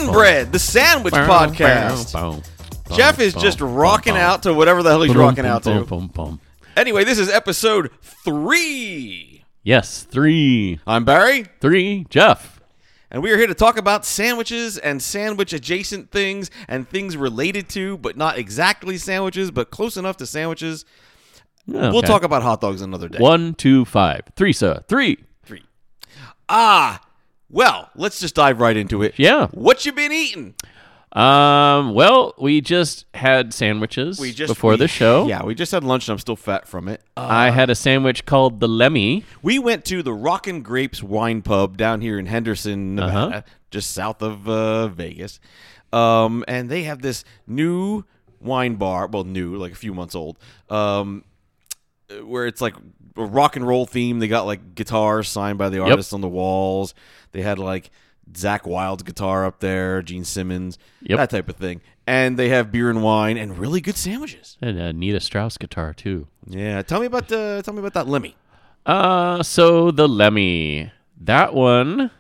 Cornbread, the sandwich podcast. Jeff is just rocking out to whatever the hell he's rocking out to. Anyway, this is episode 3. Yes, 3. I'm Barry. 3, Jeff. And we are here to talk about sandwiches and sandwich-adjacent things and things related to, but not exactly sandwiches, but close enough to sandwiches. Okay. We'll talk about hot dogs another day. 1, 2, 5. 3, sir. 3. Well, let's just dive right into it. Yeah. What you been eating? Well, we just had sandwiches before the show. Yeah, we just had lunch and I'm still fat from it. I had a sandwich called the Lemmy. We went to the Rockin' Grapes Wine Pub down here in Henderson, Nevada, just south of Vegas. And they have this new wine bar, well, new, like a few months old, where it's like a rock and roll theme. They got like guitars signed by the artists on the walls. They had like Zakk Wylde's guitar up there, Gene Simmons, that type of thing. And they have beer and wine and really good sandwiches. And a Nita Strauss guitar too. Yeah, tell me about that Lemmy. So the Lemmy, that one,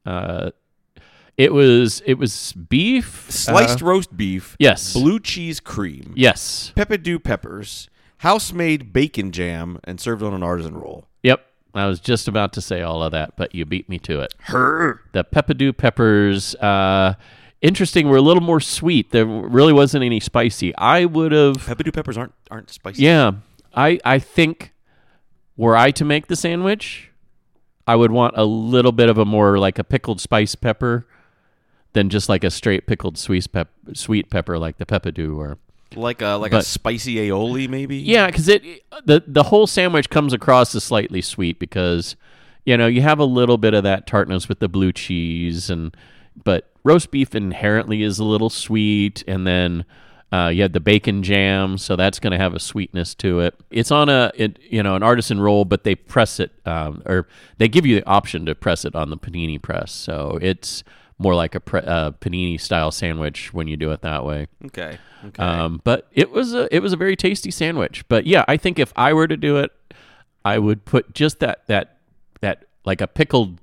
it was beef, sliced roast beef, yes, blue cheese cream, yes, Peppadew peppers, house-made bacon jam, and served on an artisan roll. Yep. I was just about to say all of that, but you beat me to it. The Peppadew peppers, interesting, were a little more sweet. There really wasn't any spicy. I would have... Peppadew peppers aren't spicy. Yeah. I think, were I to make the sandwich, I would want a little bit of a more like a pickled spice pepper than just like a straight pickled sweet pepper like the Peppadew or... Like a spicy aioli, maybe? Yeah, because the whole sandwich comes across as slightly sweet because, you know, you have a little bit of that tartness with the blue cheese, but roast beef inherently is a little sweet, and then you have the bacon jam, so that's going to have a sweetness to it. It's on an artisan roll, but they press it, or they give you the option to press it on the panini press, so it's more like a panini-style sandwich when you do it that way. Okay. But it was a very tasty sandwich. But yeah, I think if I were to do it, I would put just that like a pickled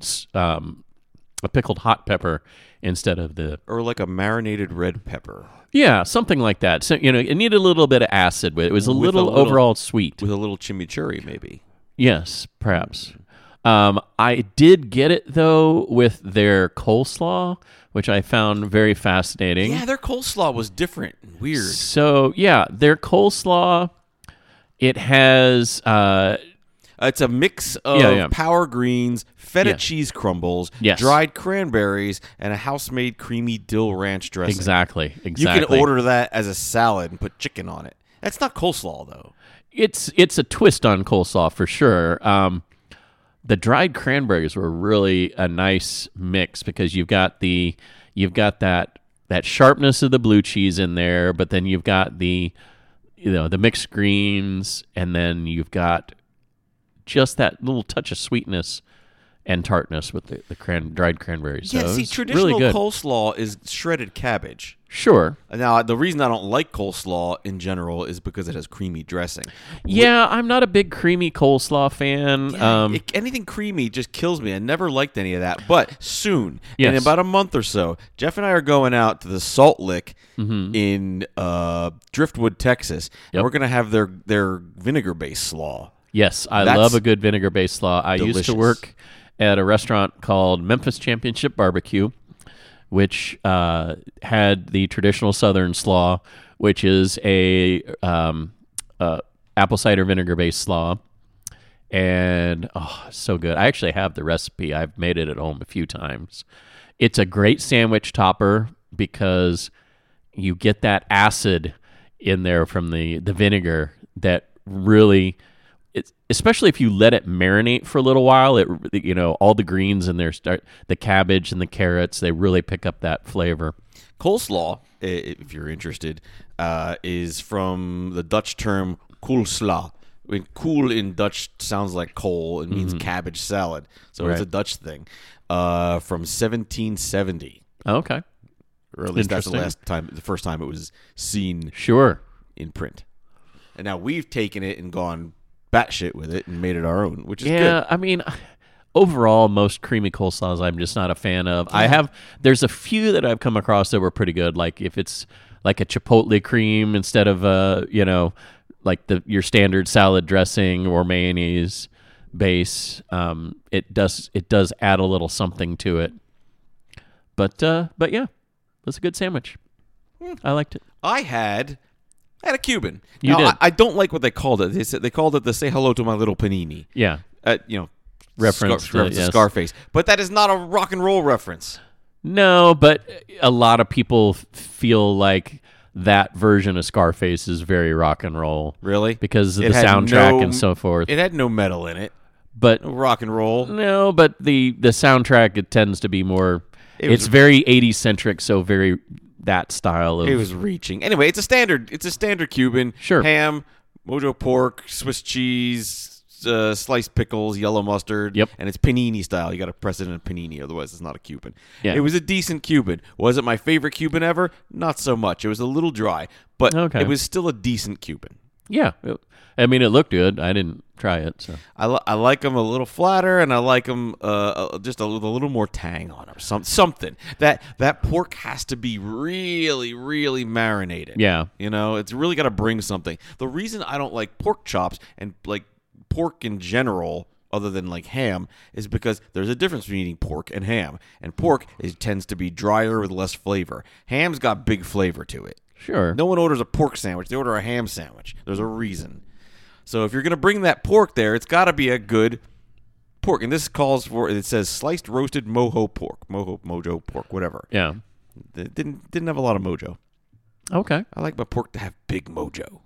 hot pepper instead of or like a marinated red pepper. Yeah, something like that. So it needed a little bit of acid with it. It was a little overall sweet with a little chimichurri, maybe. Yes, perhaps. I did get it, though, with their coleslaw, which I found very fascinating. Yeah, their coleslaw was different and weird. So, yeah, their coleslaw, it has... it's a mix of power greens, feta cheese crumbles, dried cranberries, and a house-made creamy dill ranch dressing. Exactly. You can order that as a salad and put chicken on it. That's not coleslaw, though. It's a twist on coleslaw, for sure. The dried cranberries were really a nice mix because you've got that sharpness of the blue cheese in there, but then you've got the mixed greens, and then you've got just that little touch of sweetness and tartness with the dried cranberries. Yeah, so traditional really good. Coleslaw is shredded cabbage. Sure. Now, the reason I don't like coleslaw in general is because it has creamy dressing. Yeah, I'm not a big creamy coleslaw fan. Yeah, anything creamy just kills me. I never liked any of that. But soon, in about a month or so, Jeff and I are going out to the Salt Lick in Driftwood, Texas, and we're going to have their vinegar-based slaw. Yes, I love a good vinegar-based slaw. I used to work at a restaurant called Memphis Championship Barbecue, which had the traditional Southern slaw, which is a apple cider vinegar-based slaw. And, so good. I actually have the recipe. I've made it at home a few times. It's a great sandwich topper because you get that acid in there from the vinegar that really... especially if you let it marinate for a little while, all the greens in there the cabbage and the carrots, they really pick up that flavor. Coleslaw, if you're interested, is from the Dutch term koolsla. I mean, kool in Dutch sounds like coal. It means cabbage salad. So it's a Dutch thing from 1770. Okay. Or at least that's the first time it was seen in print. And now we've taken it and gone batshit with it and made it our own, which is good. Yeah, I mean, overall, most creamy coleslaws I'm just not a fan of. There's a few that I've come across that were pretty good. Like if it's like a chipotle cream instead of like your standard salad dressing or mayonnaise base, it does add a little something to it. But yeah, it was a good sandwich. I liked it. I had a Cuban. You now, did. I don't like what they called it. They called it the "Say Hello to My Little Panini." Yeah. Reference to Scarface. But that is not a rock and roll reference. No, but a lot of people feel like that version of Scarface is very rock and roll. Really? Because of the soundtrack and so forth. It had no metal in it. But no rock and roll. No, but the soundtrack, it tends to be more... It's very 80s centric, so very that style of... It was reaching. Anyway, it's a standard Cuban. Sure. Ham, mojo pork, Swiss cheese... sliced pickles, yellow mustard, yep. And it's panini style. You got to press it in a panini, otherwise it's not a Cuban. Yeah. It was a decent Cuban. Was it my favorite Cuban ever? Not so much. It was a little dry, but It was still a decent Cuban. Yeah, I mean, it looked good. I didn't try it, so I like them a little flatter, and I like them just a little more tang on them. Something that pork has to be really, really marinated. Yeah, it's really got to bring something. The reason I don't like pork chops and like pork in general, other than like ham, is because there's a difference between eating pork and ham. And pork tends to be drier with less flavor. Ham's got big flavor to it. Sure. No one orders a pork sandwich. They order a ham sandwich. There's a reason. So if you're going to bring that pork there, it's got to be a good pork. And this it says sliced roasted mojo pork, whatever. Yeah. It didn't have a lot of mojo. Okay. I like my pork to have big mojo.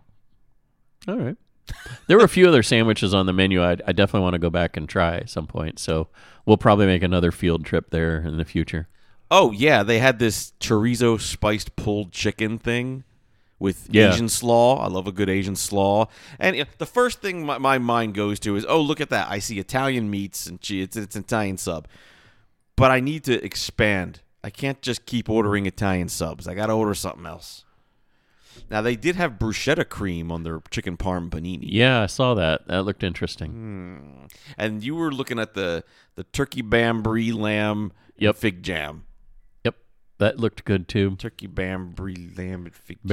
All right. There were a few other sandwiches on the menu I definitely want to go back and try at some point. So we'll probably make another field trip there in the future. Oh, yeah. They had this chorizo spiced pulled chicken thing with Asian slaw. I love a good Asian slaw. And the first thing my mind goes to is, oh, look at that. I see Italian meats and it's an Italian sub. But I need to expand. I can't just keep ordering Italian subs. I got to order something else. Now, they did have bruschetta cream on their chicken parm panini. Yeah, I saw that. That looked interesting. And you were looking at the turkey bam brie lamb fig jam. Yep, that looked good too. Turkey bam brie lamb and fig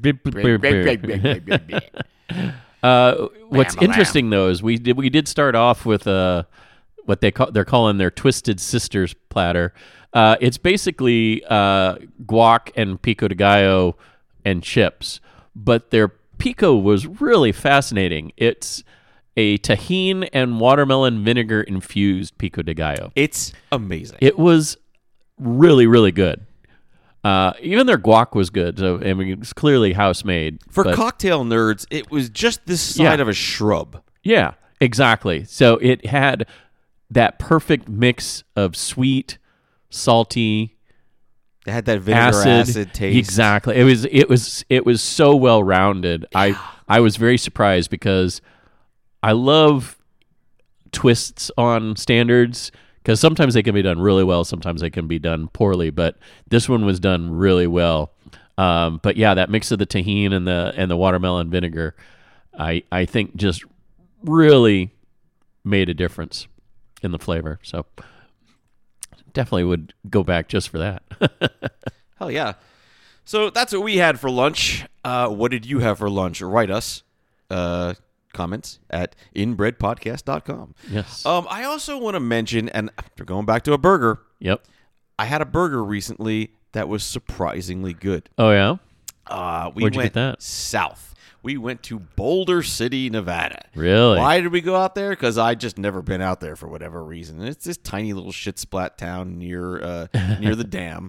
jam. What's interesting though is we did start off with what they're calling their Twisted Sisters platter. It's basically guac and pico de gallo and chips, but their pico was really fascinating. It's a tahini and watermelon vinegar infused pico de gallo. It's amazing. It was really, really good. Even their guac was good. So I mean, it's clearly house made. For cocktail nerds, it was just this side of a shrub. Yeah, exactly. So it had that perfect mix of sweet, salty. It had that vinegar acid taste. Exactly. It was so well rounded. Yeah. I was very surprised because I love twists on standards because sometimes they can be done really well, sometimes they can be done poorly, but this one was done really well. But yeah, that mix of the tahini and the watermelon vinegar, I think just really made a difference in the flavor. So definitely would go back just for that. Hell yeah. So that's what we had for lunch. What did you have for lunch? Write us comments at inbreadpodcast.com. Yes. I also want to mention, and we're going back to a burger. Yep. I had a burger recently that was surprisingly good. Oh, yeah? Where'd you get that? South. We went to Boulder City, Nevada. Really? Why did we go out there? Because I just never been out there for whatever reason. It's this tiny little shit splat town near the dam.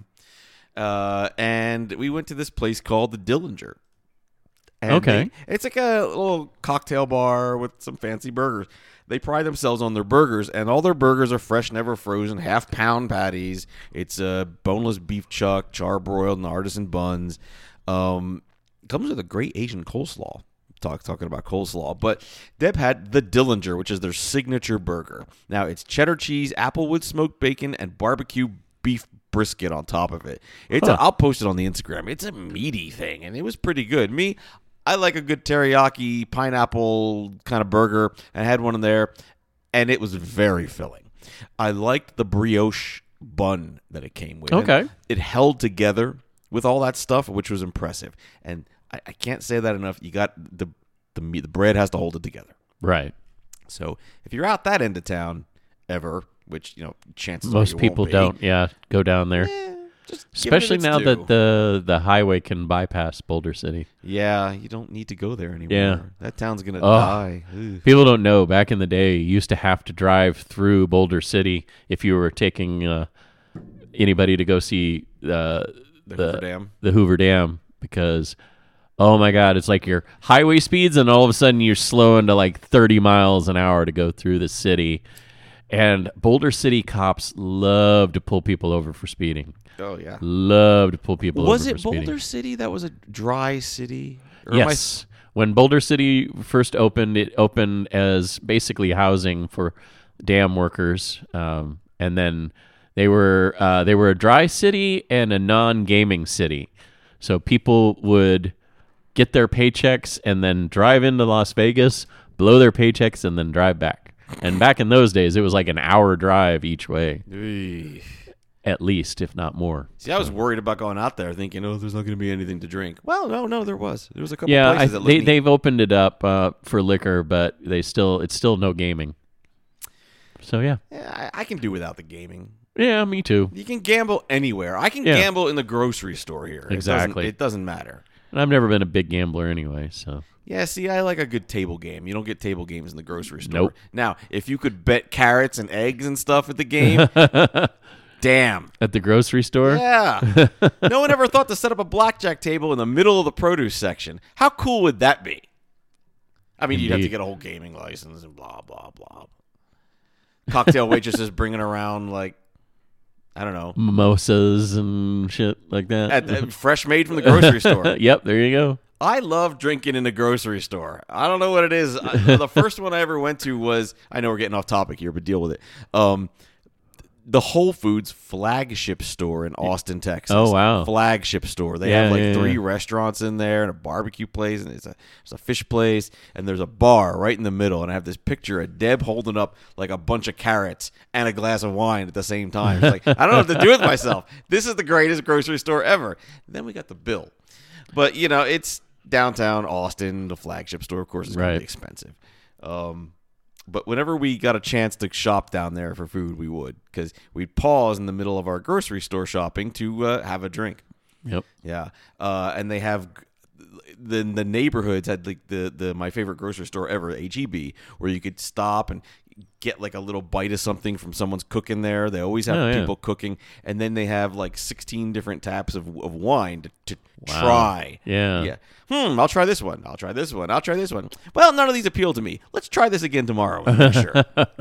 And we went to this place called the Dillinger. And okay. It's like a little cocktail bar with some fancy burgers. They pride themselves on their burgers, and all their burgers are fresh, never frozen, half-pound patties. It's boneless beef chuck, charbroiled, and artisan buns. Comes with a great Asian coleslaw. Talking about coleslaw. But Deb had the Dillinger, which is their signature burger. Now, it's cheddar cheese, applewood smoked bacon, and barbecue beef brisket on top of it. I'll post it on the Instagram. It's a meaty thing, and it was pretty good. I like a good teriyaki pineapple kind of burger. I had one in there, and it was very filling. I liked the brioche bun that it came with. Okay. And it held together with all that stuff, which was impressive. And I can't say that enough. You got the bread has to hold it together. Right. So if you're out that end of town ever, which, chances most are you people won't be, don't, go down there. Just especially give it now its that due. the highway can bypass Boulder City. Yeah, you don't need to go there anymore. Yeah. That town's going to die. Ugh. People don't know. Back in the day, you used to have to drive through Boulder City if you were taking anybody to go see the Hoover Dam because, oh my God, it's like your highway speeds and all of a sudden you're slowing to like 30 miles an hour to go through the city. And Boulder City cops love to pull people over for speeding. Oh, yeah. Love to pull people over for speeding. Was it Boulder City that was a dry city? Or yes. When Boulder City first opened, it opened as basically housing for dam workers. And then they were a dry city and a non-gaming city. So people would get their paychecks and then drive into Las Vegas, blow their paychecks, and then drive back. And back in those days, it was like an hour drive each way. Eey. At least, if not more. See, I was worried about going out there thinking, there's not going to be anything to drink. Well, no, there was. There was a couple places that looked neat. They've opened it up for liquor, but it's still no gaming. So, yeah. Yeah, I can do without the gaming. Yeah, me too. You can gamble anywhere. I can gamble in the grocery store here. Exactly. It doesn't matter. And I've never been a big gambler anyway, so. Yeah, see, I like a good table game. You don't get table games in the grocery store. Nope. Now, if you could bet carrots and eggs and stuff at the game, damn. At the grocery store? Yeah. No one ever thought to set up a blackjack table in the middle of the produce section. How cool would that be? I mean, You'd have to get a whole gaming license and blah, blah, blah. Cocktail waitresses bringing around, like, I don't know. Mimosas and shit like that. Fresh made from the grocery store. Yep, there you go. I love drinking in a grocery store. I don't know what it is. The first one I ever went to was, I know we're getting off topic here, but deal with it. The Whole Foods flagship store in Austin, Texas. Oh, wow. Flagship store. They have three restaurants in there and a barbecue place, and there's a fish place, and there's a bar right in the middle. And I have this picture of Deb holding up like a bunch of carrots and a glass of wine at the same time. It's like, I don't know what to do with myself. This is the greatest grocery store ever. Then we got the bill. But, it's downtown Austin. The flagship store, of course, is going to be expensive. But whenever we got a chance to shop down there for food, we would, because we'd pause in the middle of our grocery store shopping to have a drink. Yep. Yeah. And they have the neighborhoods had like the my favorite grocery store ever, HEB, where you could stop and get like a little bite of something from someone's cooking there. They always have people cooking, and then they have like 16 different taps of wine to try. Yeah. I'll try this one. I'll try this one. I'll try this one. Well, none of these appeal to me. Let's try this again tomorrow. I'm sure.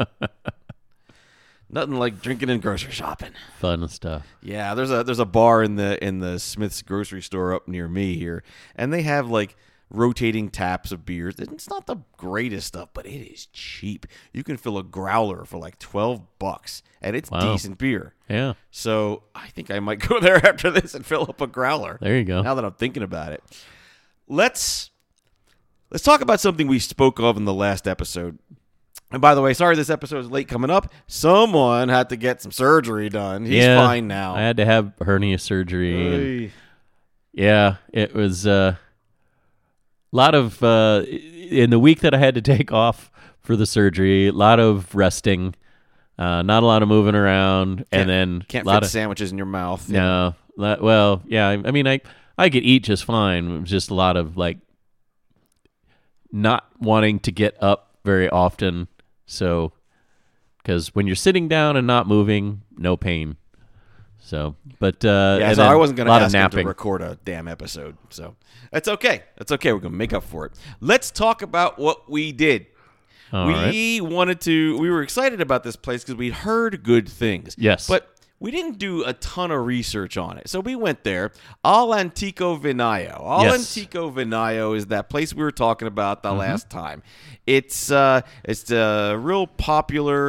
Nothing like drinking and grocery shopping. Fun stuff. Yeah, there's a bar in the Smith's grocery store up near me here, and they have like rotating taps of beers. It's not the greatest stuff, but it is cheap. You can fill a growler for like $12, and it's decent beer. Yeah. So I think I might go there after this and fill up a growler. There you go. Now that I'm thinking about it, let's talk about something we spoke of in the last episode. And by the way, sorry this episode is late coming up. Someone had to get some surgery done. He's fine now. I had to have hernia surgery. And, it was a lot of in the week that I had to take off for the surgery. A lot of resting, not a lot of moving around, and then can't fit sandwiches in your mouth. No, well, yeah. I mean, I could eat just fine. It was just a lot of like not wanting to get up very often. So, because when you're sitting down and not moving, no pain. So, but so I wasn't going to ask him to record a damn episode. So that's okay. That's okay. We're going to make up for it. Let's talk about what we did. We were excited about this place because we'd heard good things. Yes. But we didn't do a ton of research on it. So we went there. Al Antico Vinayo. Antico Vinayo is that place we were talking about the last time. It's real popular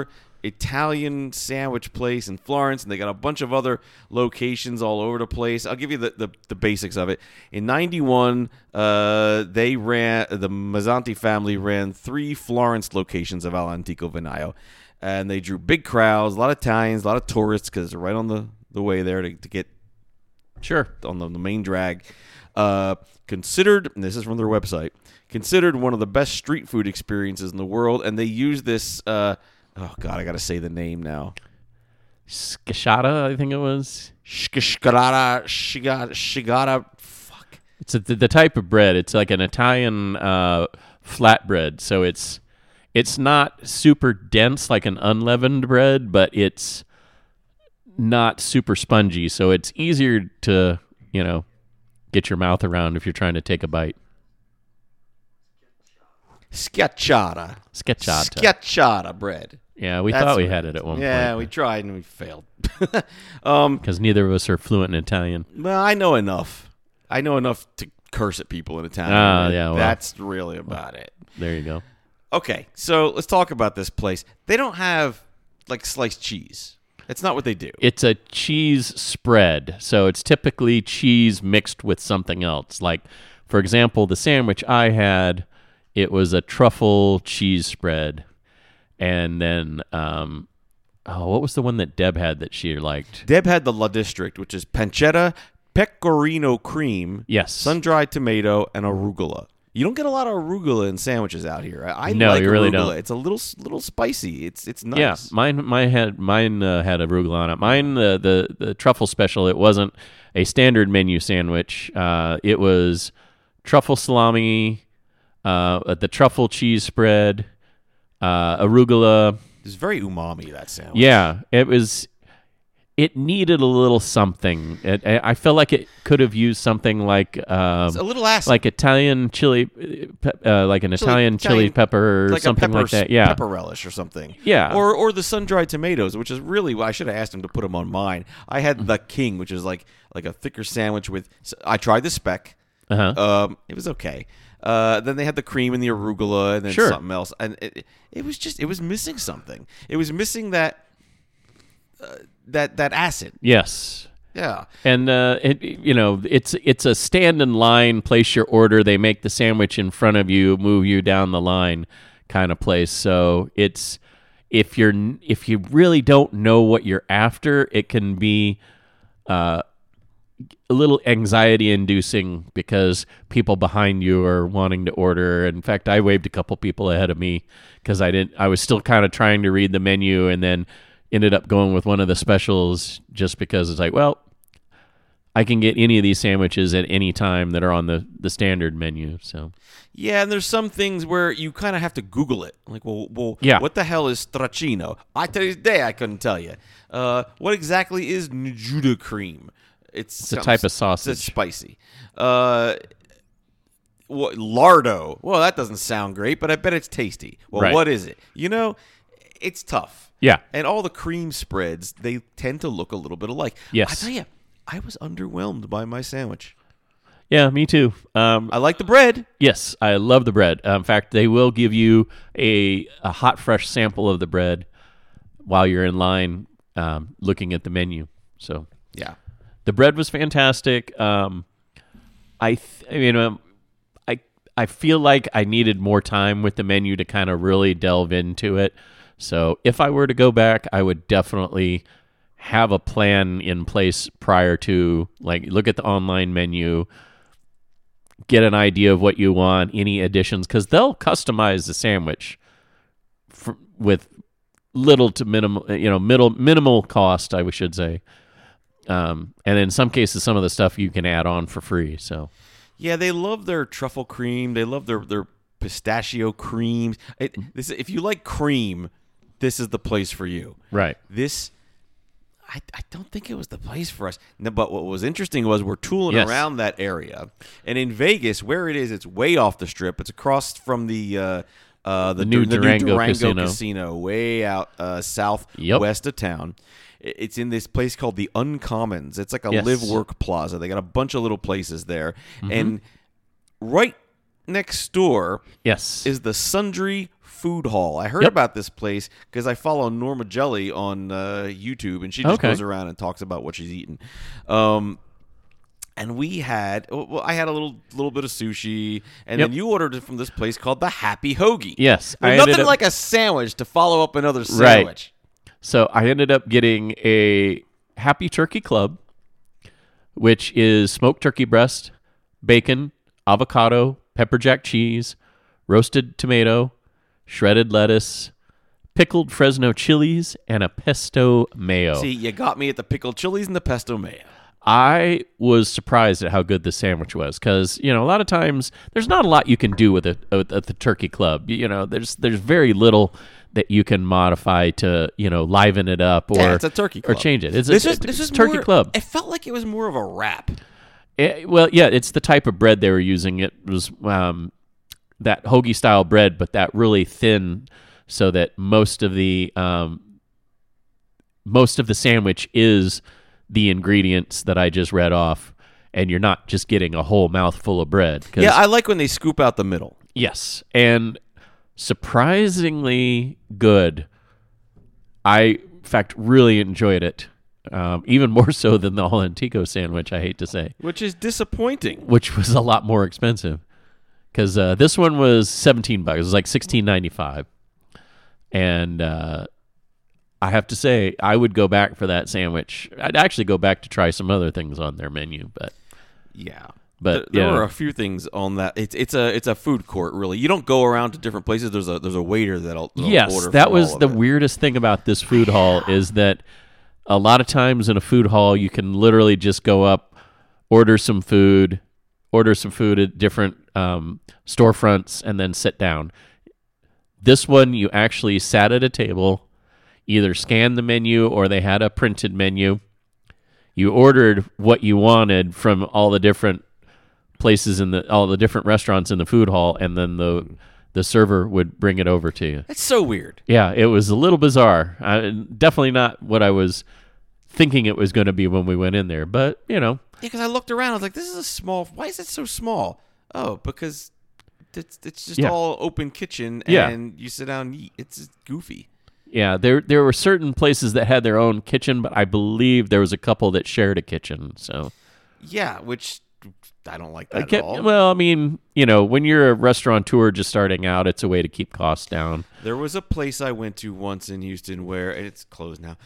Italian sandwich place in Florence, and they got a bunch of other locations all over the place. I'll give you the basics of it. In 91, the Mazzanti family ran 3 Florence locations of Al Antico Vinaio, and they drew big crowds, a lot of Italians, a lot of tourists, because they're right on the way there to get on the main drag. Considered, and this is from their website, considered one of the best street food experiences in the world, and they use this. Oh God, I gotta say the name now. Schisciata, I think it was. Shigata. Fuck. It's the type of bread. It's like an Italian flatbread, so it's not super dense like an unleavened bread, but it's not super spongy, so it's easier to get your mouth around if you're trying to take a bite. Schiacciata bread. Yeah, we thought we had it at one point. Yeah, we tried and we failed. Because neither of us are fluent in Italian. Well, I know enough. To curse at people in Italian. Yeah, well, that's really about it. There you go. Okay, so let's talk about this place. They don't have like sliced cheese. It's not what they do. It's a cheese spread. So it's typically cheese mixed with something else. Like, for example, the sandwich I had, it was a truffle cheese spread. And then, what was the one that Deb had that she liked? Deb had the La District, which is pancetta, pecorino cream, yes, sun-dried tomato, and arugula. You don't get a lot of arugula in sandwiches out here. I no, like you arugula. Really don't. It's a little spicy. It's nice. Yeah, mine had arugula on it. Mine the truffle special. It wasn't a standard menu sandwich. It was truffle salami, the truffle cheese spread, arugula. It was very umami, that sandwich. Yeah, it was. It needed a little something. I felt like it could have used something like a little acid, like Italian chili, like an Italian chili pepper or like something like that. Yeah, pepper relish or something. Yeah, or the sun-dried tomatoes, which is really. I should have asked him to put them on mine. I had the king, which is like a thicker sandwich with. I tried the speck. It was okay. Then they had the cream and the arugula, and then something else, and it was missing something. It was missing that acid. Yes. Yeah. And it's a stand in line, place your order, they make the sandwich in front of you, move you down the line kind of place. So it's if you really don't know what you're after, it can be a little anxiety inducing because people behind you are wanting to order. In fact, I waved a couple people ahead of me because I was still kind of trying to read the menu, and then ended up going with one of the specials just because it's like, well, I can get any of these sandwiches at any time that are on the standard menu. So yeah, and there's some things where you kind of have to Google it. Like, well, yeah. What the hell is stracchino? To this day, I couldn't tell you. What exactly is Njuda cream? It's a type of sausage. It's spicy. Lardo. Well, that doesn't sound great, but I bet it's tasty. Well, right. What is it? It's tough. Yeah. And all the cream spreads, they tend to look a little bit alike. Yes. I tell you, I was underwhelmed by my sandwich. Yeah, me too. I like the bread. Yes, I love the bread. In fact, they will give you a hot, fresh sample of the bread while you're in line looking at the menu. So yeah, the bread was fantastic. I feel like I needed more time with the menu to kind of really delve into it. So if I were to go back, I would definitely have a plan in place prior to, like, look at the online menu, get an idea of what you want, any additions, because they'll customize the sandwich with little to minimal cost, I should say. And in some cases, some of the stuff you can add on for free. So yeah, they love their truffle cream. They love their pistachio creams. If you like cream, this is the place for you. Right. I don't think it was the place for us. No, but what was interesting was we're tooling around that area. And in Vegas, where it is, it's way off the strip. It's across from the new Durango Casino, way out southwest of town. It's in this place called the Uncommons. It's like a live-work plaza. They got a bunch of little places there. Mm-hmm. And right next door is the Sundry Food Hall. I heard about this place because I follow Norma Jelly on YouTube, and she just goes around and talks about what she's eating. And I had a little bit of sushi, and then you ordered it from this place called the Happy Hoagie. Yes. Nothing like a sandwich to follow up another sandwich. Right. So I ended up getting a Happy Turkey Club, which is smoked turkey breast, bacon, avocado, pepper jack cheese, roasted tomato, shredded lettuce, pickled Fresno chilies, and a pesto mayo. See, you got me at the pickled chilies and the pesto mayo. I was surprised at how good the sandwich was because, a lot of times there's not a lot you can do with it at the Turkey Club. There's very little that you can modify to, liven it up or it's a Turkey Club. Or change it. This is Turkey more, Club. It felt like it was more of a wrap. It's the type of bread they were using. It was that hoagie style bread, but that really thin, so that most of the sandwich is the ingredients that I just read off, and you're not just getting a whole mouthful of bread. Yeah, I like when they scoop out the middle. Yes, and surprisingly good. I, in fact, really enjoyed it, even more so than the All-Antico sandwich, I hate to say. Which is disappointing. Which was a lot more expensive, because this one was $17. It was like $16.95. And I have to say, I would go back for that sandwich. I'd actually go back to try some other things on their menu, but yeah. But there were a few things on that. It's a food court, really. You don't go around to different places. There's a waiter that'll order. That was the weirdest thing about this food hall is that a lot of times in a food hall you can literally just go up, order some food at different storefronts, and then sit down. This one, you actually sat at a table, either scanned the menu or they had a printed menu. You ordered what you wanted from all the different places all the different restaurants in the food hall, and then the server would bring it over to you. That's so weird. Yeah, it was a little bizarre. Definitely not what I was thinking it was going to be when we went in there, but Yeah, because I looked around, I was like, this is a small. Why is it so small? Oh, because it's just all open kitchen, and you sit down and eat. It's just goofy. Yeah, there were certain places that had their own kitchen, but I believe there was a couple that shared a kitchen. So yeah, which I don't like that at all. Well, I mean, when you're a restaurateur just starting out, it's a way to keep costs down. There was a place I went to once in Houston where it's closed now.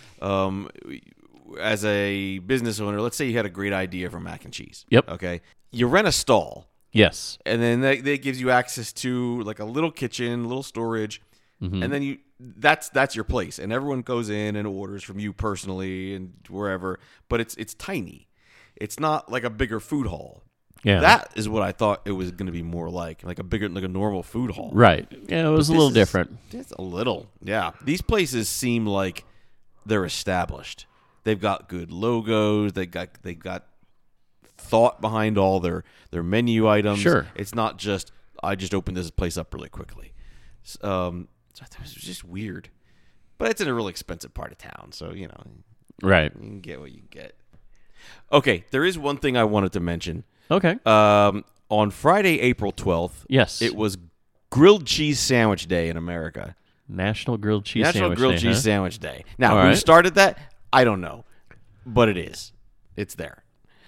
As a business owner, let's say you had a great idea for mac and cheese. Yep. Okay. You rent a stall. Yes. And then that gives you access to like a little kitchen, little storage, and then that's your place, and everyone goes in and orders from you personally and wherever. But it's tiny. It's not like a bigger food hall. Yeah. That is what I thought it was going to be more like a normal food hall. Right. Yeah, it was a little different. It's a little. Yeah. These places seem like they're established. They've got good logos. They got thought behind all their menu items. Sure. It's not just I just opened this place up really quickly. So it was just weird. But it's in a really expensive part of town, so right. You can get what you get. Okay, there is one thing I wanted to mention. Okay. On Friday, April 12th, yes, it was Grilled Cheese Sandwich Day in America. National Grilled Cheese Sandwich Day. Now, who started that? I don't know, but it is. It's there.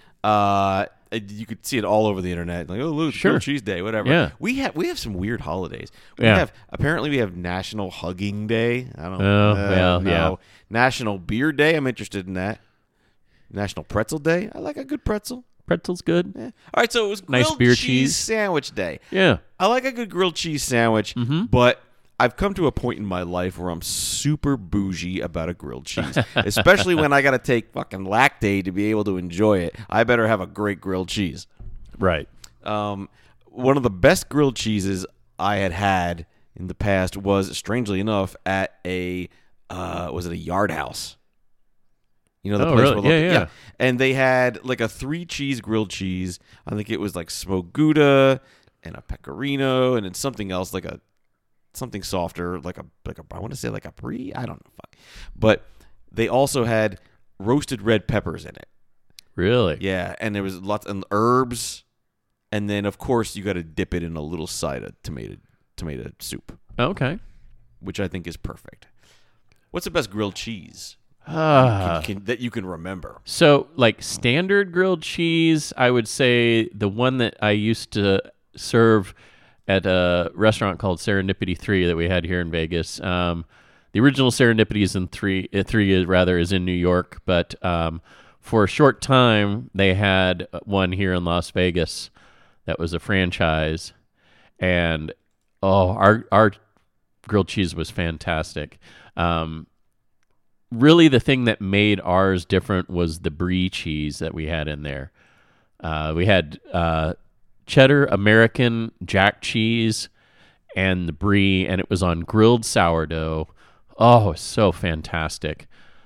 You could see it all over the internet. Like, oh, look, Grilled Cheese Day, whatever. Yeah. We have some weird holidays. We have National Hugging Day. I don't know. Yeah. National Beer Day. I'm interested in that. National Pretzel Day. I like a good pretzel. Pretzel's good. Yeah. All right, so it was nice beer cheese sandwich day. Yeah. I like a good grilled cheese sandwich, but I've come to a point in my life where I'm super bougie about a grilled cheese, especially when I got to take fucking Lactaid to be able to enjoy it. I better have a great grilled cheese. Right. One of the best grilled cheeses I had in the past was, strangely enough, at was it a Yard House? You know the place really? where Yeah. And they had like a 3-cheese grilled cheese. I think it was like smoked Gouda and a pecorino and then something else like something softer like a I want to say like a brie. I don't know. Fuck. But they also had roasted red peppers in it. Really? Yeah, and there was lots of herbs, and then of course you got to dip it in a little side of tomato soup. Okay. which I think is perfect. What's the best grilled cheese that you can remember? So, like standard grilled cheese, I would say the one that I used to serve at a restaurant called Serendipity 3 that we had here in Vegas. The original Serendipity is in 3 rather is in New York, but for a short time they had one here in Las Vegas that was a franchise, and our grilled cheese was fantastic. Really, the thing that made ours different was the brie cheese that we had in there. We had cheddar, American, jack cheese, and the brie, and it was on grilled sourdough. Oh, so fantastic.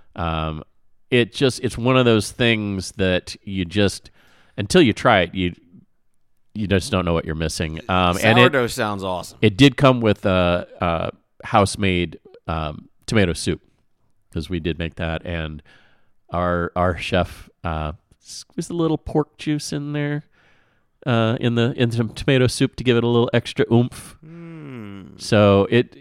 It's one of those things that you just, until you try it, you just don't know what you're missing. Sourdough sounds awesome. It did come with house-made tomato soup, because we did make that, and our chef squeezed a little pork juice in there in some tomato soup to give it a little extra oomph. So it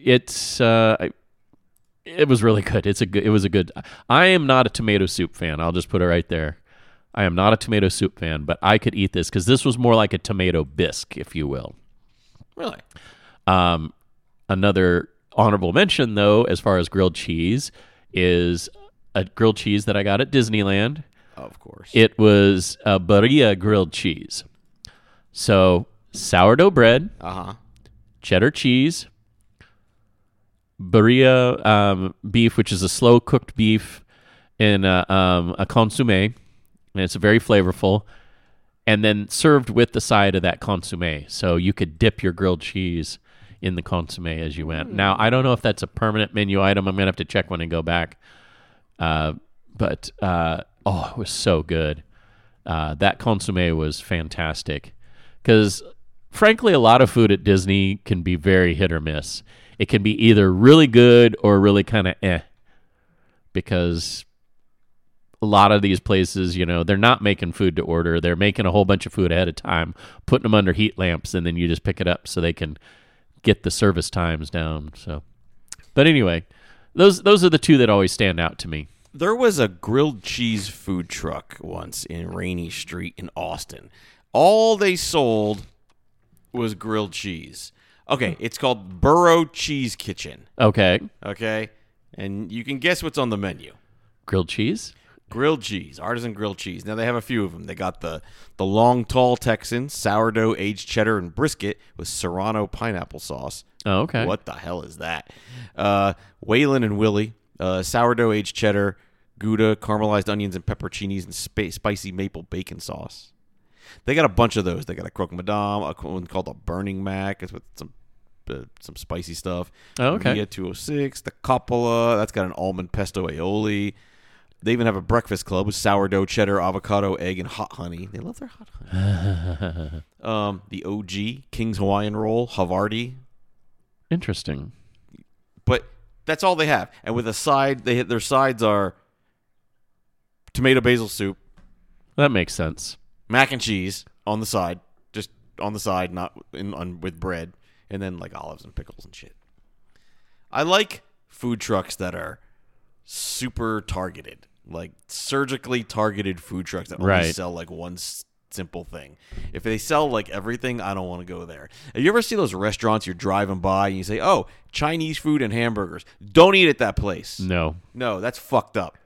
was really good. It was a good. I am not a tomato soup fan. I'll just put it right there. I am not a tomato soup fan, but I could eat this because this was more like a tomato bisque, if you will. Really? Another honorable mention, though, as far as grilled cheese, is a grilled cheese that I got at Disneyland. Of course. It was a Barilla grilled cheese. So sourdough bread, cheddar cheese, Barilla beef, which is a slow cooked beef in a consommé, and it's very flavorful, and then served with the side of that consommé. So you could dip your grilled cheese in the consommé as you went. Now, I don't know if that's a permanent menu item. I'm going to have to check when I go back. But it was so good. That consommé was fantastic. Because, frankly, a lot of food at Disney can be very hit or miss. It can be either really good or really kind of because a lot of these places, they're not making food to order. They're making a whole bunch of food ahead of time, putting them under heat lamps, and then you just pick it up so they can get the service times down. So, but anyway, those are the two that always stand out to me. There was a grilled cheese food truck once in Rainey Street in Austin. All they sold was grilled cheese. Okay, it's called Burro Cheese Kitchen. Okay. And you can guess what's on the menu. Grilled cheese? Grilled cheese, artisan grilled cheese. Now, they have a few of them. They got the long, tall Texan, sourdough, aged cheddar, and brisket with Serrano pineapple sauce. Oh, okay. What the hell is that? Waylon and Willie, sourdough, aged cheddar, Gouda, caramelized onions and pepperoncinis, and spicy maple bacon sauce. They got a bunch of those. They got a croque madame, a one called a Burning Mac. It's with some spicy stuff. Oh, okay. Via 206, the Coppola. That's got an almond pesto aioli. They even have a breakfast club with sourdough, cheddar, avocado, egg, and hot honey. They love their hot honey. The OG, King's Hawaiian Roll, Havarti. Interesting. But that's all they have. And with a side, their sides are tomato basil soup. That makes sense. Mac and cheese on the side. Just on the side, not with bread. And then like olives and pickles and shit. I like food trucks that are super targeted. Like surgically targeted food trucks that only sell like one simple thing. If they sell like everything, I don't want to go there. Have you ever seen those restaurants you're driving by and you say, oh, Chinese food and hamburgers? Don't eat at that place. No, that's fucked up.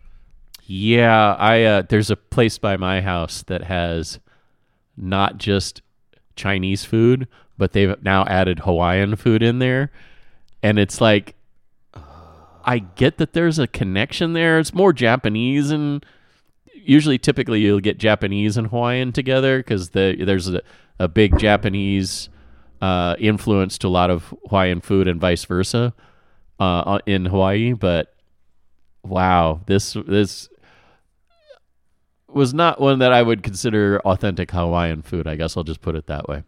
Yeah, there's a place by my house that has not just Chinese food, but they've now added Hawaiian food in there. And it's like, I get that there's a connection there. It's more Japanese, and typically you'll get Japanese and Hawaiian together because there's a big Japanese influence to a lot of Hawaiian food and vice versa in Hawaii. But wow, this was not one that I would consider authentic Hawaiian food. I guess I'll just put it that way.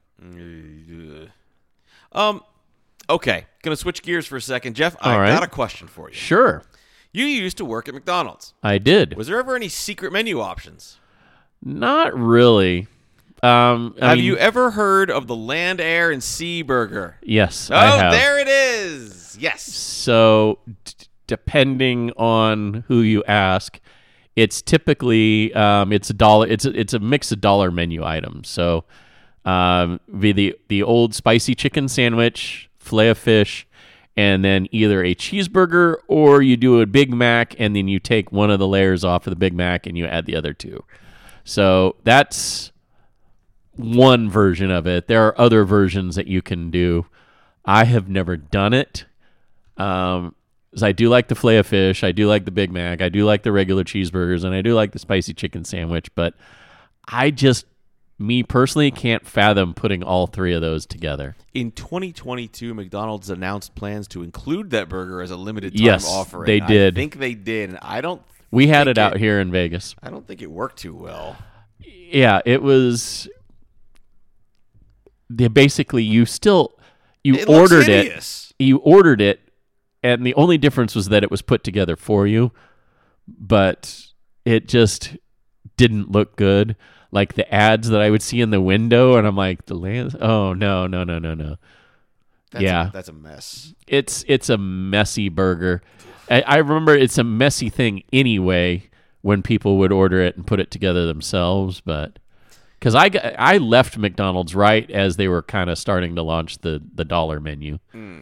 Okay, gonna switch gears for a second. Jeff, I got a question for you. Sure. You used to work at McDonald's. I did. Was there ever any secret menu options? Not really. Have you ever heard of the Land, Air, and Sea Burger? Yes, I have. There it is. Yes. So, depending on who you ask, it's typically it's $1. It's a mix of dollar menu items. So, the old spicy chicken sandwich, filet of fish, and then either a cheeseburger or you do a Big Mac and then you take one of the layers off of the Big Mac and you add the other two. So that's one version of it. There are other versions that you can do. I have never done it. 'Cause I do like the filet of fish. I do like the Big Mac. I do like the regular cheeseburgers, and I do like the spicy chicken sandwich. But me personally, can't fathom putting all three of those together. In 2022, McDonald's announced plans to include that burger as a limited time offering. They did. I think they did, and I don't. We had it out here in Vegas. I don't think it worked too well. Yeah, it was. Basically, you ordered it. You ordered it, and the only difference was that it was put together for you, but it just didn't look good. Like the ads that I would see in the window, and I'm like, oh, no. That's a mess. It's a messy burger. I remember it's a messy thing anyway when people would order it and put it together themselves, but because I left McDonald's right as they were kind of starting to launch the dollar menu.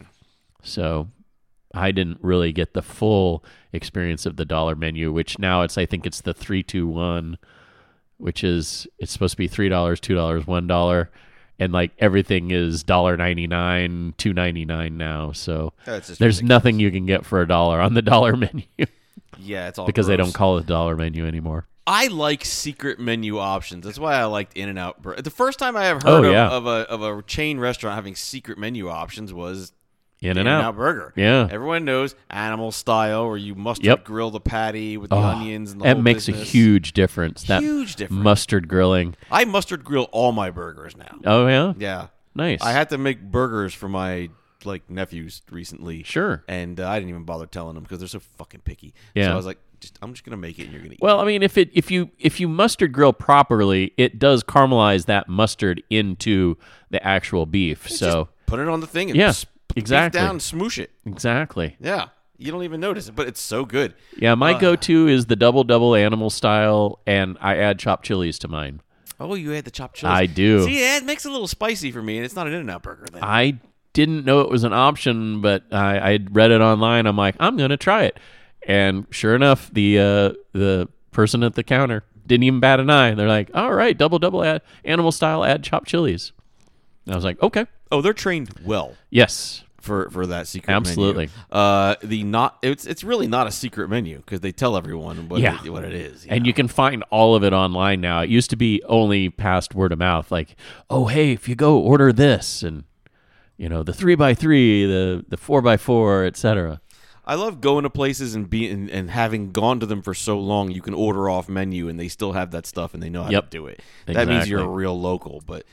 So I didn't really get the full experience of the dollar menu, which now I think it's the 3-2-1, which is, it's supposed to be $3, $2, $1, and like everything is $1.99, $2.99 now. So there's ridiculous. Nothing you can get for $1 on the dollar menu. Yeah, it's all because gross. They don't call it dollar menu anymore. I like secret menu options. That's why I liked In-N-Out Burger. The first time I ever heard of a chain restaurant having secret menu options was In-N-Out Burger. Yeah. Everyone knows animal style, where you mustard grill the patty with the onions and the whole business. That makes a huge difference. Huge difference. Mustard grilling. I mustard grill all my burgers now. Oh, yeah? Yeah. Nice. I had to make burgers for my nephews recently. Sure. And I didn't even bother telling them because they're so fucking picky. Yeah. So I was like, I'm just going to make it and you're going to eat Well, it. I mean, if you mustard grill properly, it does caramelize that mustard into the actual beef. So just put it on the thing and exactly. down and smoosh it. Exactly. Yeah. You don't even notice it, but it's so good. Yeah, my go-to is the double animal style, and I add chopped chilies to mine. Oh, you add the chopped chilies. I do. See, it makes it a little spicy for me, and it's not an In-N-Out Burger then. I didn't know it was an option, but I read it online. I'm like, I'm going to try it. And sure enough, the person at the counter didn't even bat an eye. They're like, all right, double add animal style, add chopped chilies. And I was like, okay. Oh, they're trained well. Yes. For that secret Absolutely. menu. It's really not a secret menu because they tell everyone what it is. And you can find all of it online now. It used to be only past word of mouth, like, oh, hey, if you go order this, and the 3x3, the 4x4, etc. I love going to places and having gone to them for so long, you can order off menu and they still have that stuff and they know how to do it. Exactly. That means you're a real local. But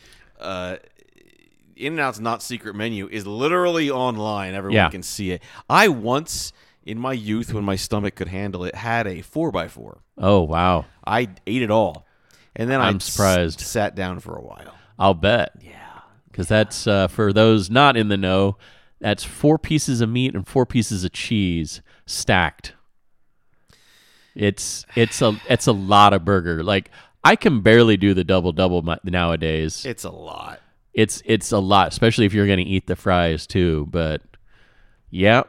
In-N-Out's not secret menu is literally online. Everyone can see it. I once, in my youth, when my stomach could handle it, had a 4x4. Oh, wow. I ate it all. And then I'm surprised. Sat down for a while. I'll bet. Yeah. Because that's, for those not in the know, that's 4 pieces of meat and 4 pieces of cheese stacked. It's a lot of burger. Like, I can barely do the double nowadays. It's a lot. It's a lot, especially if you're going to eat the fries too. But yeah,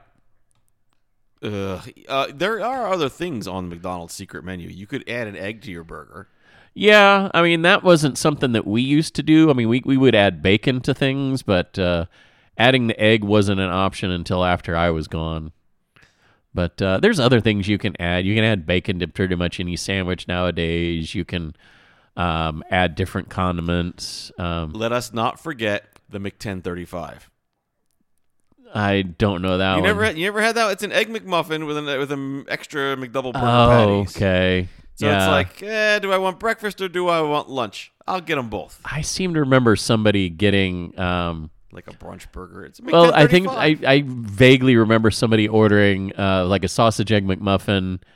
there are other things on the McDonald's secret menu. You could add an egg to your burger. Yeah, I mean that wasn't something that we used to do. I mean we would add bacon to things, but adding the egg wasn't an option until after I was gone. But there's other things you can add. You can add bacon to pretty much any sandwich nowadays. You can add different condiments. Let us not forget the McTen-35. I don't know that you one. You never had that? It's an egg McMuffin with an extra McDouble burger patties. Okay. So it's like, do I want breakfast or do I want lunch? I'll get them both. I seem to remember somebody getting like a brunch burger. It's well, I think I vaguely remember somebody ordering like a sausage egg McMuffin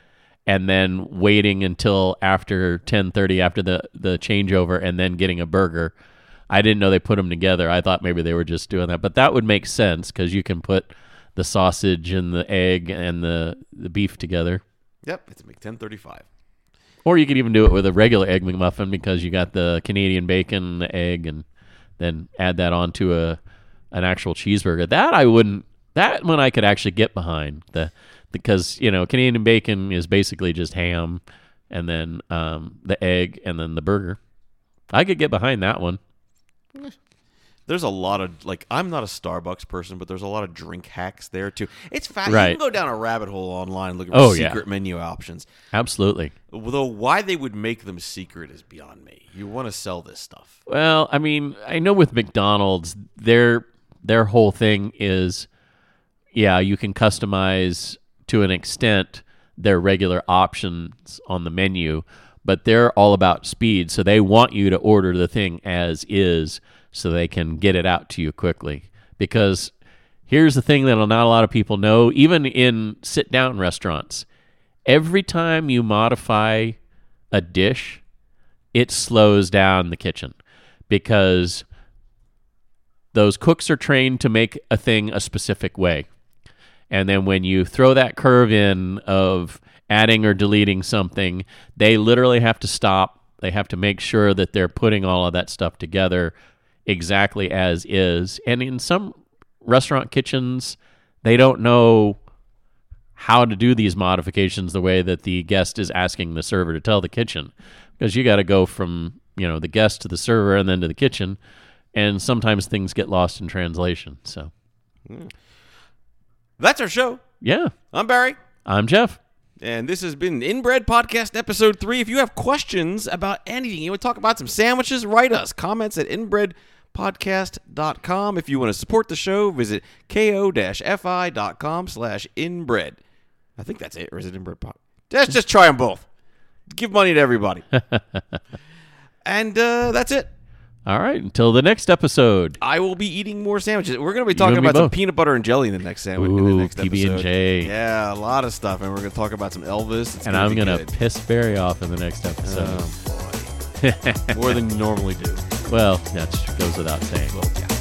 and then waiting until after 10:30 after the changeover and then getting a burger. I didn't know they put them together. I thought maybe they were just doing that, but that would make sense because you can put the sausage and the egg and the beef together. Yep, it's 10:35. Or you could even do it with a regular Egg McMuffin because you got the Canadian bacon, the egg, and then add that onto an actual cheeseburger. That one I could actually get behind. Because Canadian bacon is basically just ham, and then the egg, and then the burger. I could get behind that one. There's a lot of, I'm not a Starbucks person, but there's a lot of drink hacks there, too. It's fast. Right. You can go down a rabbit hole online looking for secret menu options. Absolutely. Though why they would make them secret is beyond me. You want to sell this stuff. Well, I mean, I know with McDonald's, their whole thing is, you can customize to an extent their regular options on the menu, but they're all about speed, so they want you to order the thing as is so they can get it out to you quickly. Because here's the thing that not a lot of people know, even in sit-down restaurants, every time you modify a dish, it slows down the kitchen because those cooks are trained to make a thing a specific way. And then when you throw that curve in of adding or deleting something, they literally have to stop. They have to make sure that they're putting all of that stuff together exactly as is. And in some restaurant kitchens, they don't know how to do these modifications the way that the guest is asking the server to tell the kitchen. Because you got to go from, the guest to the server and then to the kitchen. And sometimes things get lost in translation. So that's our show. Yeah. I'm Barry. I'm Jeff. And this has been Inbred Podcast Episode 3. If you have questions about anything, you want to talk about some sandwiches, write us. Comments at inbredpodcast.com. If you want to support the show, visit ko-fi.com/inbred. I think that's it. Or is it Inbred Pod? Just try them both. Give money to everybody. And that's it. All right, until the next episode. I will be eating more sandwiches. We're going to be talking about some peanut butter and jelly in the next sandwich. Ooh, in the next PB&J. episode. Yeah, a lot of stuff. And we're going to talk about some Elvis. And I'm going to piss Barry off in the next episode. Oh, boy. More than you normally do. Well, that goes without saying. Well, yeah.